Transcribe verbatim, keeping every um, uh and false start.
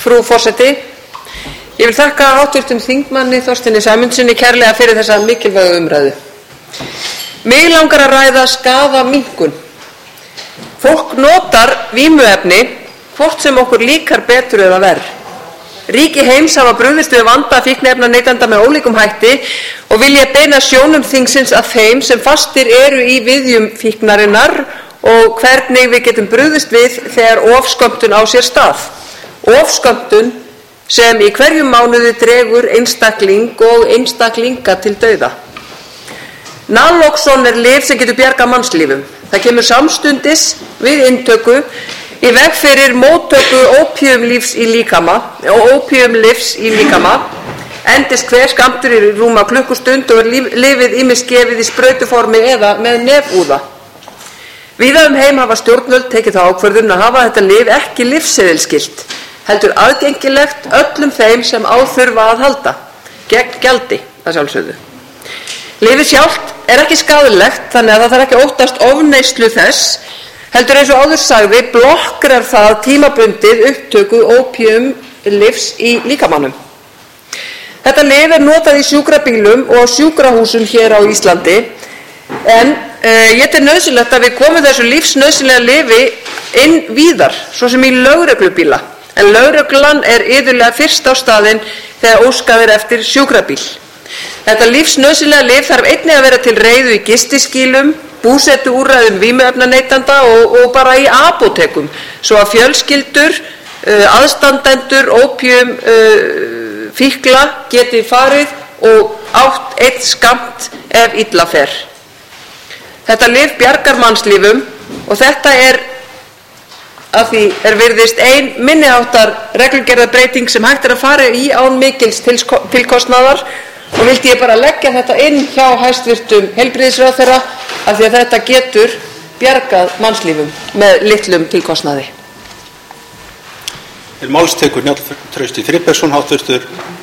Frú forseti, ég vil þakka háttvirtum þingmanni Þorsteini Sæmundsyni kærlega fyrir þessa mikilvægu umræðu. Mig langar að ræða skaðaminnkun. Fólk notar vímuefni hvort sem okkur líkar betur eða verr. Ríki heims hafa brugðist við vanda fíkniefnaneytenda með ólíkum hætti og vil ég beina sjónum þingsins að þeim sem fastir eru í viðjum fíknarinnar og hvernig við getum brugðist við þegar ofskömmtun á sér stað. Ofskömmtun sem í hverjum mánuði dregur einstakling og einstaklinga til dauða. Naloxon er lyf sem getur bjargað mannslífum. Það kemur samstundis við inntöku í veg fyrir móttöku ópíumlyfs í líkama og ópíumlyfs í líkama. Endist hver skammtur í rúma klukkustund og er lyfið ýmist gefið í sprautuformi eða með nefúða. Víða um heim hafa stjórnvöld tekið þá ákvörðun að hafa þetta lyf ekki lyfseðilsskylt, heldur aðgengilegt öllum þeim sem á þurfa að halda, gegn gjaldi að sjálfsögðu. Lyfið sjálft er ekki skaðlegt, þannig að það þarf ekki að óttast ofneyslu þess, heldur eins og áður sagði blokkrar það tímabundið upptöku ópíumlyfs í líkamanum. Þetta lyf er notað í sjúkrabílum og sjúkrahúsum hér á Íslandi, en uh, ég tel nauðsynlegt að við komum þessu lífsnauðsynlega lyfi inn víðar, svo sem í lögreglubíla, en lögreglan er iðulega fyrst á staðinn þegar óskað er eftir sjúkrabíl. Þetta lífsnauðsynlega lyf þarf einnig að vera til reiðu í gistiskýlum, búsetuúrræðum vímuefnaneytenda og, og bara í apótekum, svo að fjölskyldur, uh, aðstandendur, ópíum uh, fíkla geti farið og átt eitt skammt ef illa fer. Þetta lyf bjargar mannslífum og þetta er að því er virðist ein minniháttar reglugerðarbreyting sem hægt er að fara í án mikils tilkostnaðar og vildi ég bara leggja þetta inn hjá hæstvirtum heilbrigðisráðherra af því að þetta getur bjargað mannslífum með litlum tilkostnaði. Til máls tekur Njáll Trausti Friðbertsson, háttvirtur